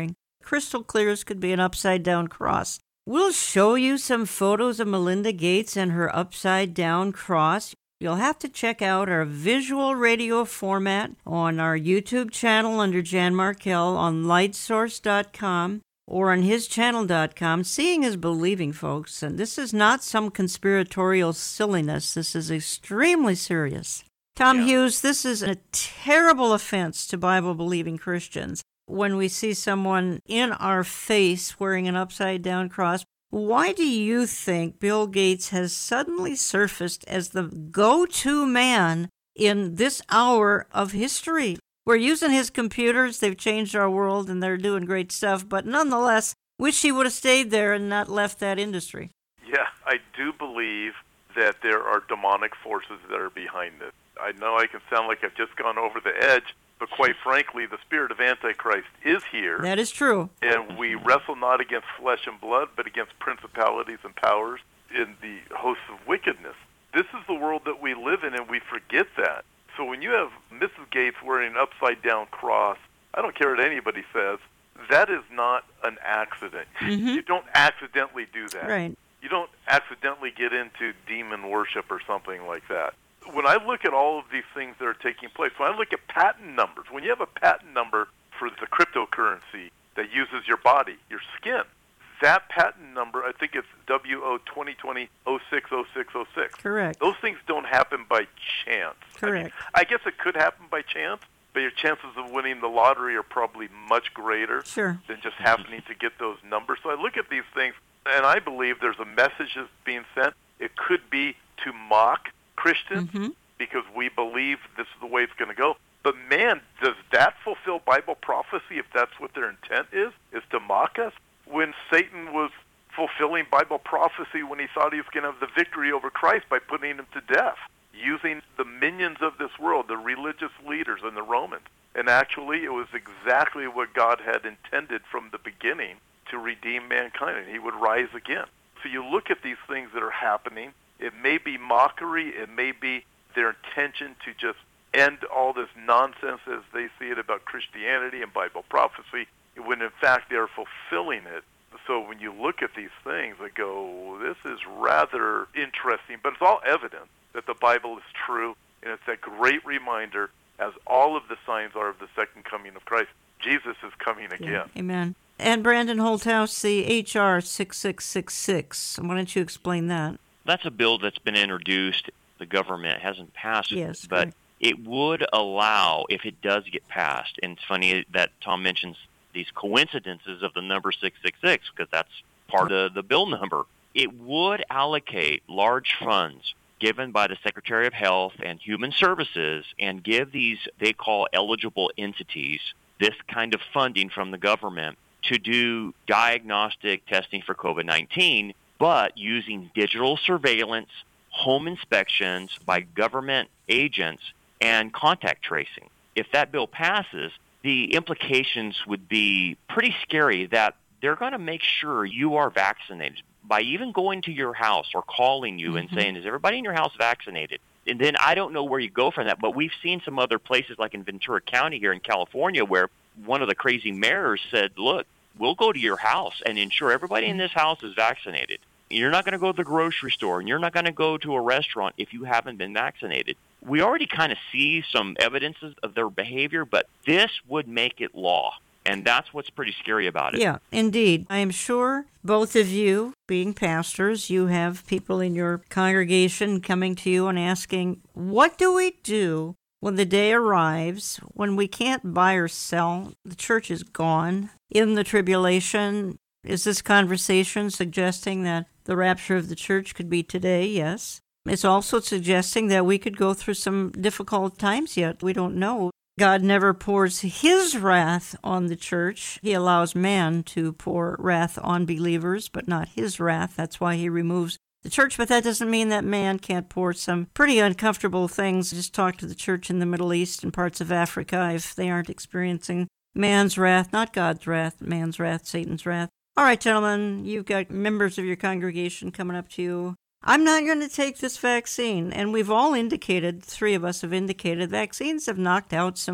crystal clear as could be an upside-down cross. We'll show you some photos of Melinda Gates and her upside-down cross. You'll have to check out our visual radio format on our YouTube channel under Jan Markell on light source dot com or on his channel dot com. Seeing is believing, folks, and this is not some conspiratorial silliness. This is extremely serious. Tom yeah. Hughes, this is a terrible offense to Bible-believing Christians. When we see someone in our face wearing an upside-down cross, why do you think Bill Gates has suddenly surfaced as the go-to man in this hour of history? We're using his computers, they've changed our world, and they're doing great stuff, but nonetheless, wish he would have stayed there and not left that industry. Yeah, I do believe that there are demonic forces that are behind this. I know I can sound like I've just gone over the edge, but quite frankly, the spirit of Antichrist is here. That is true. And we wrestle not against flesh and blood, but against principalities and powers in the hosts of wickedness. This is the world that we live in, and we forget that. So when you have Missus Gates wearing an upside-down cross, I don't care what anybody says, that is not an accident. Mm-hmm. You don't accidentally do that. Right. You don't accidentally get into demon worship or something like that. When I look at all of these things that are taking place, when I look at patent numbers, when you have a patent number for the cryptocurrency that uses your body, your skin, that patent number, I think it's W O twenty twenty oh six oh six oh six. Correct. Those things don't happen by chance. Correct. I mean, I guess it could happen by chance, but your chances of winning the lottery are probably much greater sure. than just happening to get those numbers. So I look at these things, and I believe there's a message that's being sent. It could be to mock Christians mm-hmm. because we believe this is the way it's going to go. But man, does that fulfill Bible prophecy if that's what their intent is, is to mock us? When Satan was fulfilling Bible prophecy when he thought he was going to have the victory over Christ by putting him to death, using the minions of this world, the religious leaders and the Romans. And actually, it was exactly what God had intended from the beginning to redeem mankind, and he would rise again. So you look at these things that are happening. It may be mockery. It may be their intention to just end all this nonsense as they see it about Christianity and Bible prophecy, when in fact they are fulfilling it. So when you look at these things, I go, this is rather interesting, but it's all evidence that the Bible is true, and it's a great reminder, as all of the signs are of the second coming of Christ. Jesus is coming again. Yeah, amen. And Brandon Holthouse, the H R six six six six, why don't you explain that? That's a bill that's been introduced. The government hasn't passed it, yes, but correct. It would allow, if it does get passed, and it's funny that Tom mentions these coincidences of the number six six six, because that's part of the bill number. It would allocate large funds given by the Secretary of Health and Human Services and give these, they call eligible entities, this kind of funding from the government to do diagnostic testing for COVID nineteen, but using digital surveillance, home inspections by government agents, and contact tracing. If that bill passes, the implications would be pretty scary that they're going to make sure you are vaccinated by even going to your house or calling you mm-hmm. and saying, is everybody in your house vaccinated? And then I don't know where you go from that, but we've seen some other places like in Ventura County here in California where one of the crazy mayors said, look, we'll go to your house and ensure everybody in this house is vaccinated. You're not going to go to the grocery store, and you're not going to go to a restaurant if you haven't been vaccinated. We already kind of see some evidences of their behavior, but this would make it law, and that's what's pretty scary about it. Yeah, indeed. I am sure both of you, being pastors, you have people in your congregation coming to you and asking, what do we do when the day arrives when we can't buy or sell? The church is gone. In the tribulation, is this conversation suggesting that the rapture of the church could be today? Yes. It's also suggesting that we could go through some difficult times yet. We don't know. God never pours his wrath on the church. He allows man to pour wrath on believers, but not his wrath. That's why he removes the church. But that doesn't mean that man can't pour some pretty uncomfortable things. Just talk to the church in the Middle East and parts of Africa if they aren't experiencing man's wrath, not God's wrath, man's wrath, Satan's wrath. All right, gentlemen, you've got members of your congregation coming up to you. I'm not going to take this vaccine. And we've all indicated, three of us have indicated, vaccines have knocked out some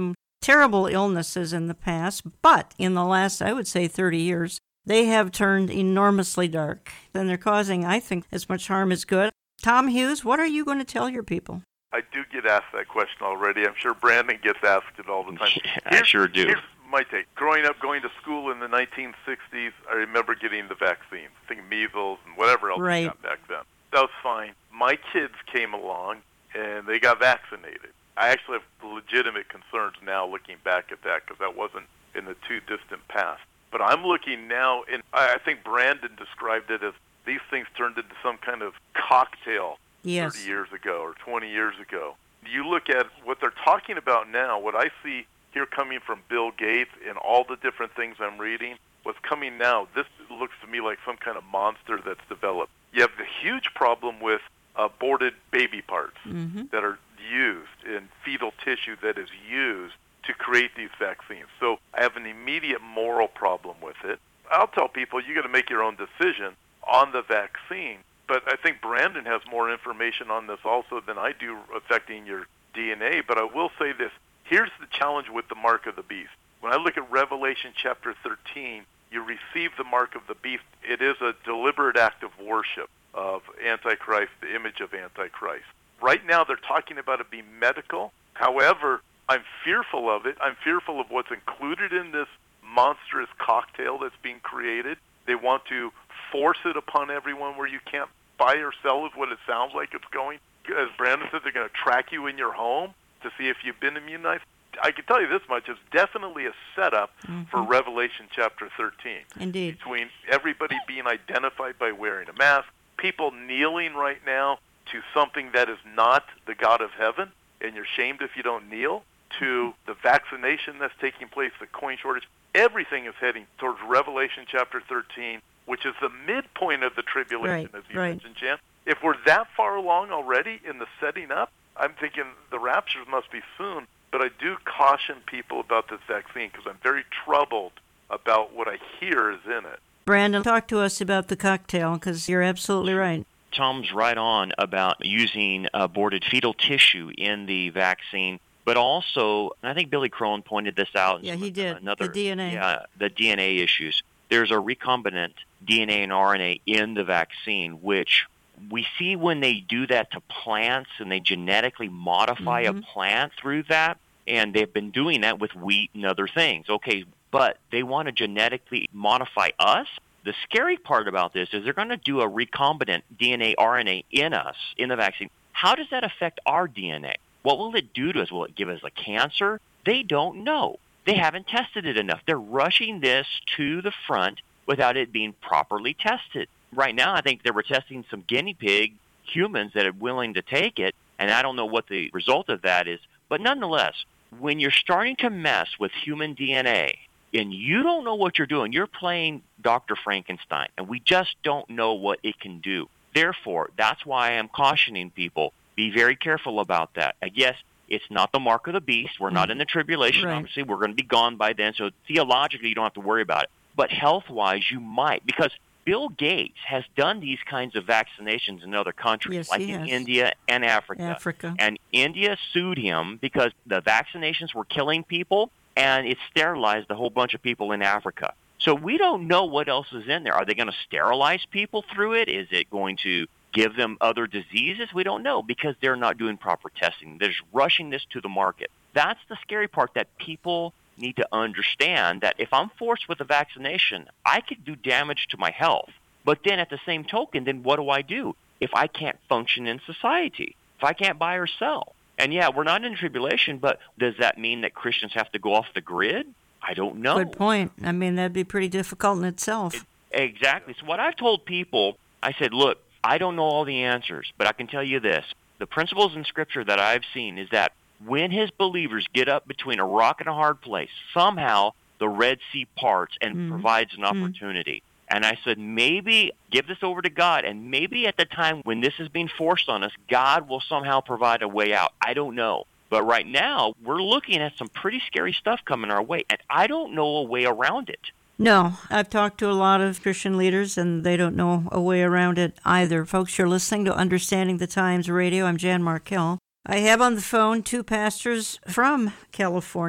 terrible illnesses in the past, but in the last, I would say, thirty years, they have turned enormously dark. And they're causing, I think, as much harm as good. Tom Hughes, what are you going to tell your people? I do get asked that question already. I'm sure Brandon gets asked it all the time. Yeah, I sure do. Here's my take. Growing up, going to school in the nineteen sixties, I remember getting the vaccines. I think measles and whatever else right. we got back then. That was fine. My kids came along, and they got vaccinated. I actually have legitimate concerns now looking back at that because that wasn't in the too distant past. But I'm looking now, and I think Brandon described it as these things turned into some kind of cocktail yes. thirty years ago or twenty years ago. You look at what they're talking about now, what I see here coming from Bill Gates and all the different things I'm reading, what's coming now, this looks to me like some kind of monster that's developed. You have the huge problem with aborted baby parts mm-hmm. that are used in fetal tissue that is used to create these vaccines. So I have an immediate moral problem with it. I'll tell people you got to make your own decision on the vaccine, but I think Brandon has more information on this also than I do affecting your D N A. But I will say this. Here's the challenge with the mark of the beast. When I look at Revelation chapter thirteen, you receive the mark of the beast. It is a deliberate act of worship of Antichrist, the image of Antichrist. Right now they're talking about it being medical. However, I'm fearful of it. I'm fearful of what's included in this monstrous cocktail that's being created. They want to force it upon everyone where you can't buy or sell is what it sounds like it's going. As Brandon said, they're going to track you in your home to see if you've been immunized. I can tell you this much, it's definitely a setup mm-hmm. for Revelation chapter thirteen. Indeed. Between everybody being identified by wearing a mask, people kneeling right now to something that is not the God of heaven, and you're shamed if you don't kneel, to the vaccination that's taking place, the coin shortage. Everything is heading towards Revelation chapter thirteen, which is the midpoint of the tribulation, right, as you right. mentioned, Jan. If we're that far along already in the setting up, I'm thinking the rapture must be soon. But I do caution people about this vaccine because I'm very troubled about what I hear is in it. Brandon, talk to us about the cocktail because you're absolutely right. Tom's right on about using aborted fetal tissue in the vaccine, but also, and I think Billy Crone pointed this out. Yeah, he did. Another, the D N A. Yeah, the D N A issues. There's a recombinant D N A and R N A in the vaccine, which we see when they do that to plants and they genetically modify mm-hmm. a plant through that, and they've been doing that with wheat and other things. Okay, but they want to genetically modify us? The scary part about this is they're going to do a recombinant D N A, R N A in us, in the vaccine. How does that affect our D N A? What will it do to us? Will it give us a cancer? They don't know. They haven't tested it enough. They're rushing this to the front without it being properly tested. Right now, I think they were testing some guinea pig humans that are willing to take it, and I don't know what the result of that is. But nonetheless, when you're starting to mess with human D N A, and you don't know what you're doing, you're playing Doctor Frankenstein, and we just don't know what it can do. Therefore, that's why I'm cautioning people, be very careful about that. I guess it's not the mark of the beast. We're not in the tribulation, right. obviously. We're going to be gone by then, so theologically you don't have to worry about it. But health-wise, you might, because Bill Gates has done these kinds of vaccinations in other countries, yes, like in has. India and Africa. Africa. And India sued him because the vaccinations were killing people, and it sterilized a whole bunch of people in Africa. So we don't know what else is in there. Are they going to sterilize people through it? Is it going to give them other diseases? We don't know because they're not doing proper testing. They're just rushing this to the market. That's the scary part, that people need to understand that if I'm forced with a vaccination, I could do damage to my health. But then at the same token, then what do I do if I can't function in society, if I can't buy or sell? And yeah, we're not in tribulation, but does that mean that Christians have to go off the grid? I don't know. Good point. I mean, that'd be pretty difficult in itself. It, exactly. So what I've told people, I said, look, I don't know all the answers, but I can tell you this. The principles in Scripture that I've seen is that when his believers get up between a rock and a hard place, somehow the Red Sea parts and mm. provides an opportunity. Mm. And I said, maybe give this over to God, and maybe at the time when this is being forced on us, God will somehow provide a way out. I don't know. But right now, we're looking at some pretty scary stuff coming our way, and I don't know a way around it. No, I've talked to a lot of Christian leaders, and they don't know a way around it either. Folks, you're listening to Understanding the Times Radio. I'm Jan Markell. I have on the phone two pastors from California.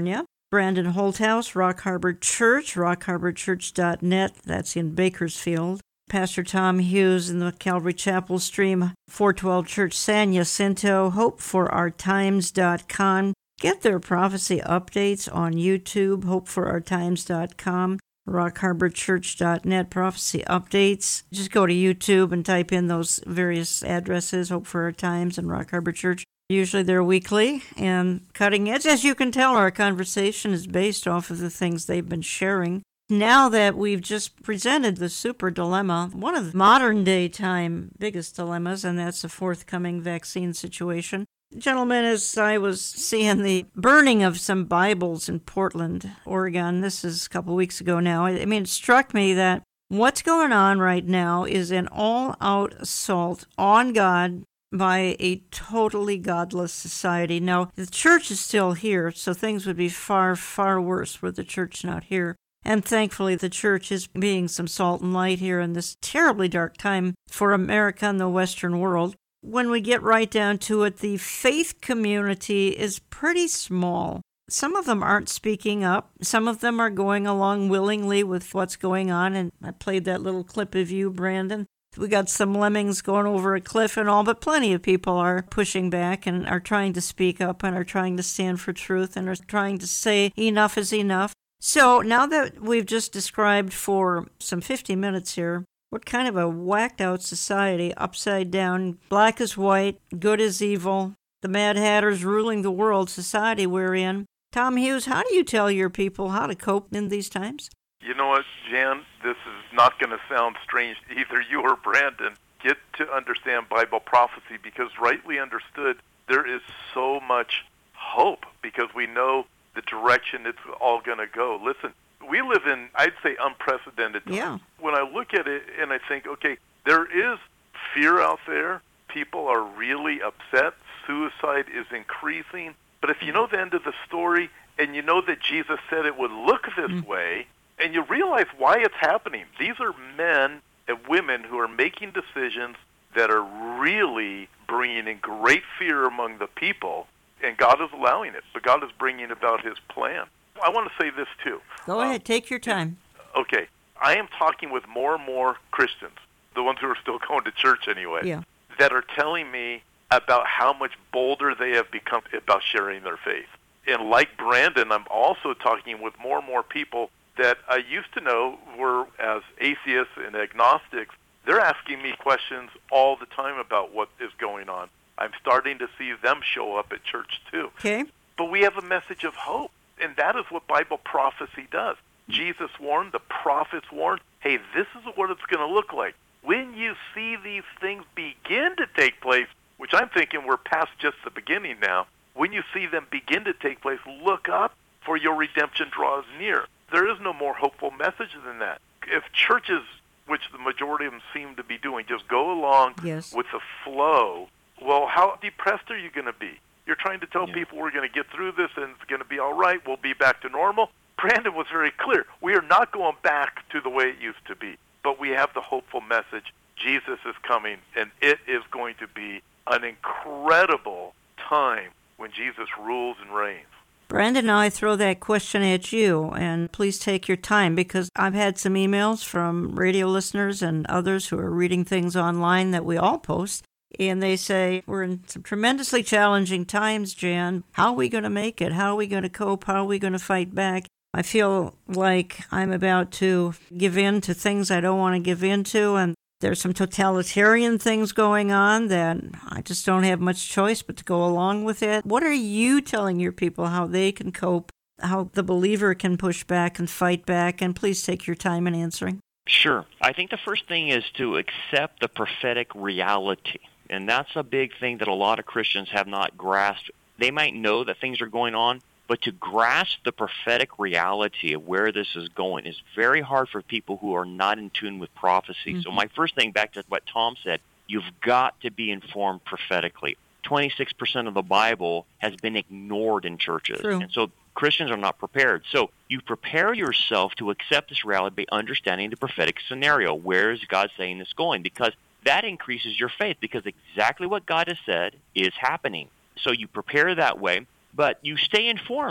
Brandon Holthouse, Rock Harbor Church, rock harbor church dot net. That's in Bakersfield. Pastor Tom Hughes in the Calvary Chapel Stream, four twelve Church San Jacinto, hope for our times dot com. Get their prophecy updates on YouTube, hope for our times dot com, rock harbor church dot net, prophecy updates. Just go to YouTube and type in those various addresses, Hope for Our Times and Rock Harbor Church. Usually they're weekly and cutting edge. As you can tell, our conversation is based off of the things they've been sharing. Now that we've just presented the super dilemma, one of the modern day time biggest dilemmas, and that's the forthcoming vaccine situation. Gentlemen, as I was seeing the burning of some Bibles in Portland, Oregon, this is a couple weeks ago now, I mean, it struck me that what's going on right now is an all-out assault on God by a totally godless society. Now, the church is still here, so things would be far, far worse were the church not here. And thankfully, the church is being some salt and light here in this terribly dark time for America and the Western world. When we get right down to it, the faith community is pretty small. Some of them aren't speaking up. Some of them are going along willingly with what's going on. And I played that little clip of you, Brandon. We got some lemmings going over a cliff and all, but plenty of people are pushing back and are trying to speak up and are trying to stand for truth and are trying to say enough is enough. So now that we've just described for some fifty minutes here what kind of a whacked-out society, upside down, black is white, good is evil, the Mad Hatter's ruling the world society we're in. Tom Hughes, how do you tell your people how to cope in these times? You know what, Jan? This is not going to sound strange to either you or Brandon. Get to understand Bible prophecy because rightly understood, there is so much hope because we know the direction it's all going to go. Listen, we live in, I'd say, unprecedented times. Yeah. When I look at it and I think, okay, there is fear out there. People are really upset. Suicide is increasing. But if you know the end of the story and you know that Jesus said it would look this mm. way, and you realize why it's happening, these are men and women who are making decisions that are really bringing in great fear among the people, and God is allowing it, but God is bringing about his plan. I want to say this, too. Go ahead. Um, take your time. Okay. I am talking with more and more Christians, the ones who are still going to church anyway, yeah. that are telling me about how much bolder they have become about sharing their faith. And like Brandon, I'm also talking with more and more people that I used to know were as atheists and agnostics. They're asking me questions all the time about what is going on. I'm starting to see them show up at church, too. Okay. But we have a message of hope, and that is what Bible prophecy does. Jesus warned, the prophets warned, hey, this is what it's going to look like. When you see these things begin to take place, which I'm thinking we're past just the beginning now, when you see them begin to take place, look up, for your redemption draws near. There is no more hopeful message than that. If churches, which the majority of them seem to be doing, just go along yes. with the flow, well, how depressed are you going to be? You're trying to tell yeah. people we're going to get through this and it's going to be all right, we'll be back to normal. Brandon was very clear. We are not going back to the way it used to be, but we have the hopeful message. Jesus is coming, and it is going to be an incredible time when Jesus rules and reigns. Brandon, now I throw that question at you, and please take your time, because I've had some emails from radio listeners and others who are reading things online that we all post, and they say, we're in some tremendously challenging times, Jan. How are we going to make it? How are we going to cope? How are we going to fight back? I feel like I'm about to give in to things I don't want to give in to, and there's some totalitarian things going on that I just don't have much choice but to go along with it. What are you telling your people how they can cope, how the believer can push back and fight back? And please take your time in answering. Sure. I think the first thing is to accept the prophetic reality. And that's a big thing that a lot of Christians have not grasped. They might know that things are going on, but to grasp the prophetic reality of where this is going is very hard for people who are not in tune with prophecy. Mm-hmm. So my first thing, back to what Tom said, you've got to be informed prophetically. twenty-six percent of the Bible has been ignored in churches. True. And so Christians are not prepared. So you prepare yourself to accept this reality by understanding the prophetic scenario. Where is God saying this going? Because that increases your faith, because exactly what God has said is happening. So you prepare that way. But you stay informed.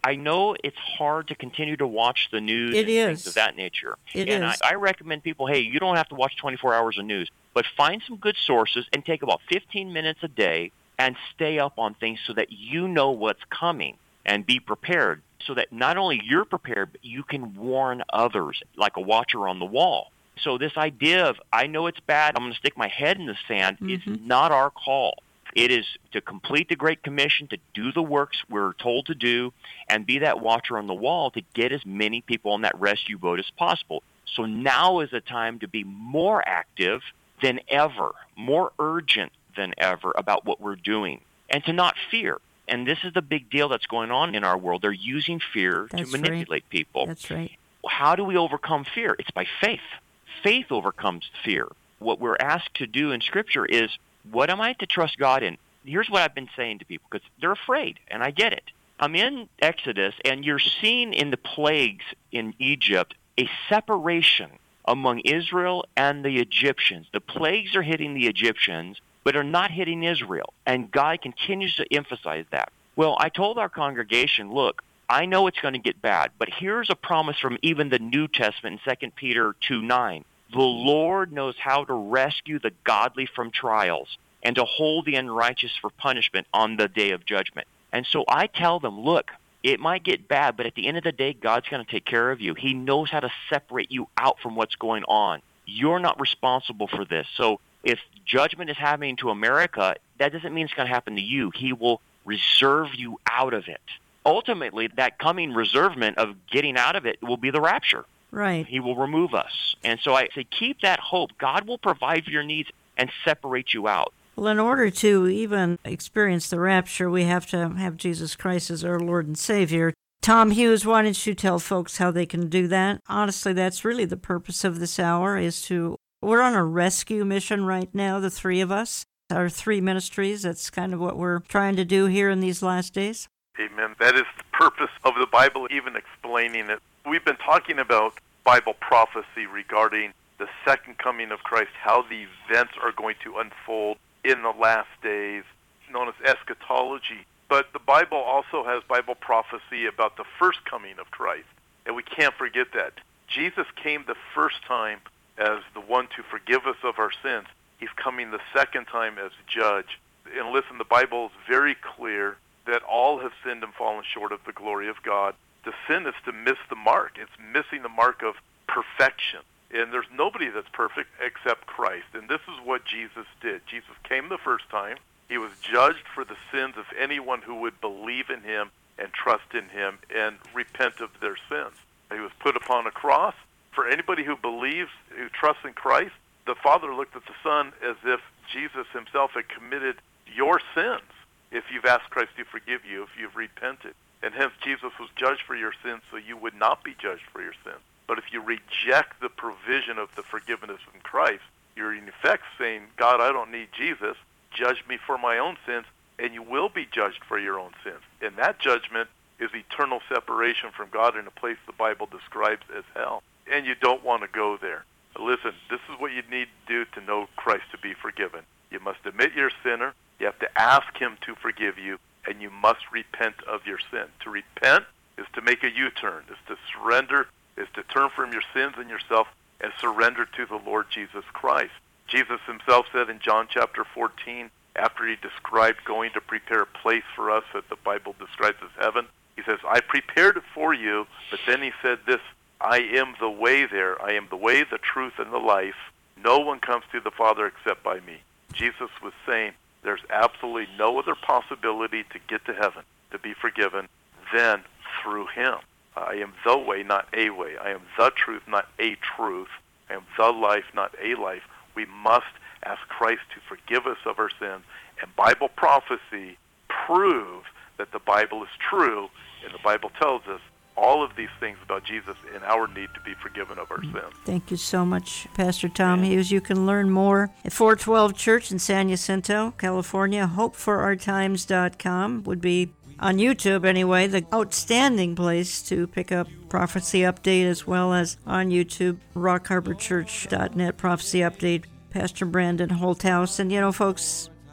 I know it's hard to continue to watch the news It and is. things of that nature. It and is. I, I recommend people, hey, you don't have to watch twenty-four hours of news, but find some good sources and take about fifteen minutes a day and stay up on things so that you know what's coming and be prepared so that not only you're prepared, but you can warn others like a watcher on the wall. So this idea of, I know it's bad, I'm going to stick my head in the sand, Mm-hmm. is not our call. It is to complete the Great Commission, to do the works we're told to do, and be that watcher on the wall to get as many people on that rescue boat as possible. So now is a time to be more active than ever, more urgent than ever about what we're doing, and to not fear. And this is the big deal that's going on in our world. They're using fear That's to manipulate right. people. That's right. How do we overcome fear? It's by faith. Faith overcomes fear. What we're asked to do in Scripture is, what am I to trust God in? Here's what I've been saying to people, because they're afraid, and I get it. I'm in Exodus, and you're seeing in the plagues in Egypt a separation among Israel and the Egyptians. The plagues are hitting the Egyptians, but are not hitting Israel, and God continues to emphasize that. Well, I told our congregation, look, I know it's going to get bad, but here's a promise from even the New Testament in Second Peter two nine. The Lord knows how to rescue the godly from trials and to hold the unrighteous for punishment on the day of judgment. And so I tell them, look, it might get bad, but at the end of the day, God's going to take care of you. He knows how to separate you out from what's going on. You're not responsible for this. So if judgment is happening to America, that doesn't mean it's going to happen to you. He will reserve you out of it. Ultimately, that coming reservement of getting out of it will be the rapture. Right. He will remove us. And so I say, keep that hope. God will provide for your needs and separate you out. Well, in order to even experience the rapture, we have to have Jesus Christ as our Lord and Savior. Tom Hughes, why don't you tell folks how they can do that? Honestly, that's really the purpose of this hour, is to, we're on a rescue mission right now, the three of us, our three ministries. That's kind of what we're trying to do here in these last days. Amen. That is the purpose of the Bible, even explaining it. We've been talking about Bible prophecy regarding the second coming of Christ, how the events are going to unfold in the last days, known as eschatology. But the Bible also has Bible prophecy about the first coming of Christ, and we can't forget that. Jesus came the first time as the one to forgive us of our sins. He's coming the second time as judge. And listen, the Bible is very clear that all have sinned and fallen short of the glory of God. The sin is to miss the mark. It's missing the mark of perfection. And there's nobody that's perfect except Christ. And this is what Jesus did. Jesus came the first time. He was judged for the sins of anyone who would believe in him and trust in him and repent of their sins. He was put upon a cross. For anybody who believes, who trusts in Christ, the Father looked at the Son as if Jesus himself had committed your sins. If you've asked Christ to forgive you, if you've repented. And hence Jesus was judged for your sins so you would not be judged for your sins. But if you reject the provision of the forgiveness in Christ, you're in effect saying, God, I don't need Jesus. Judge me for my own sins, and you will be judged for your own sins. And that judgment is eternal separation from God in a place the Bible describes as hell. And you don't want to go there. Listen, this is what you need to do to know Christ to be forgiven. You must admit you're a sinner. You have to ask him to forgive you, and you must repent of your sin. To repent is to make a U-turn, is to surrender, is to turn from your sins and yourself and surrender to the Lord Jesus Christ. Jesus himself said in John chapter fourteen, after he described going to prepare a place for us that the Bible describes as heaven, he says, I prepared it for you, but then he said this, I am the way there. I am the way, the truth, and the life. No one comes to the Father except by me. Jesus was saying, there's absolutely no other possibility to get to heaven, to be forgiven, than through him. I am the way, not a way. I am the truth, not a truth. I am the life, not a life. We must ask Christ to forgive us of our sins. And Bible prophecy proves that the Bible is true, and the Bible tells us all of these things about Jesus and our need to be forgiven of our sins. Thank you so much, Pastor Tom Hughes. You can learn more at four twelve Church in San Jacinto, California. hope for our times dot com would be, on YouTube anyway, the outstanding place to pick up Prophecy Update, as well as on YouTube, rock harbor church dot net Prophecy Update, Pastor Brandon Holthouse. And, you know, folks,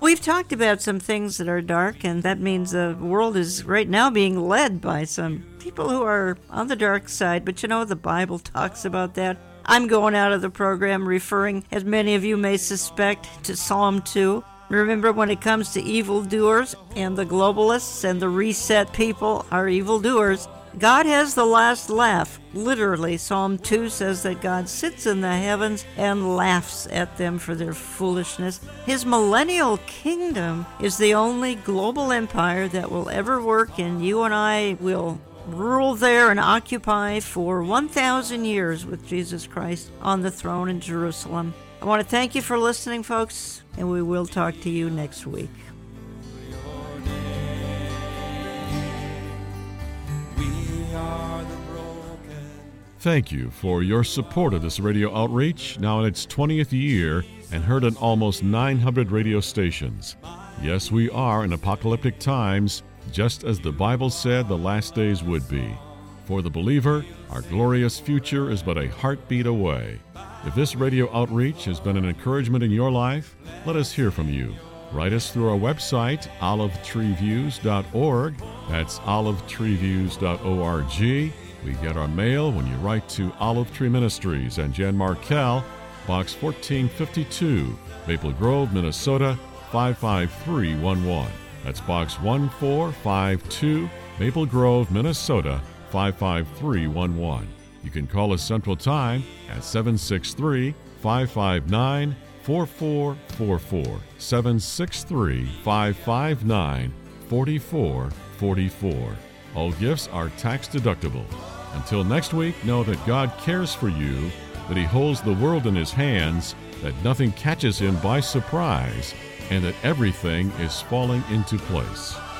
We've talked about some things that are dark, and that means the world is right now being led by some people who are on the dark side. But you know, the Bible talks about that. I'm going out of the program referring, as many of you may suspect, to Psalm two. Remember, when it comes to evildoers and the globalists and the reset people are evildoers, God has the last laugh. Literally, Psalm two says that God sits in the heavens and laughs at them for their foolishness. His millennial kingdom is the only global empire that will ever work, and you and I will rule there and occupy for one thousand years with Jesus Christ on the throne in Jerusalem. I want to thank you for listening, folks, and we will talk to you next week. Thank you for your support of this radio outreach, now in its twentieth year and heard on almost nine hundred radio stations. Yes, we are in apocalyptic times, just as the Bible said the last days would be. For the believer, our glorious future is but a heartbeat away. If this radio outreach has been an encouragement in your life, let us hear from you. Write us through our website, olive tree views dot org. That's olive tree views dot org. We get our mail when you write to Olive Tree Ministries and Jan Markell, Box fourteen fifty-two, Maple Grove, Minnesota, five five three one one. That's Box one four five two, Maple Grove, Minnesota, five five three one one. You can call us Central Time at seven six three, five five nine, four four four four, seven six three, five five nine, four four four four. All gifts are tax deductible. Until next week, know that God cares for you, that He holds the world in His hands, that nothing catches Him by surprise, and that everything is falling into place.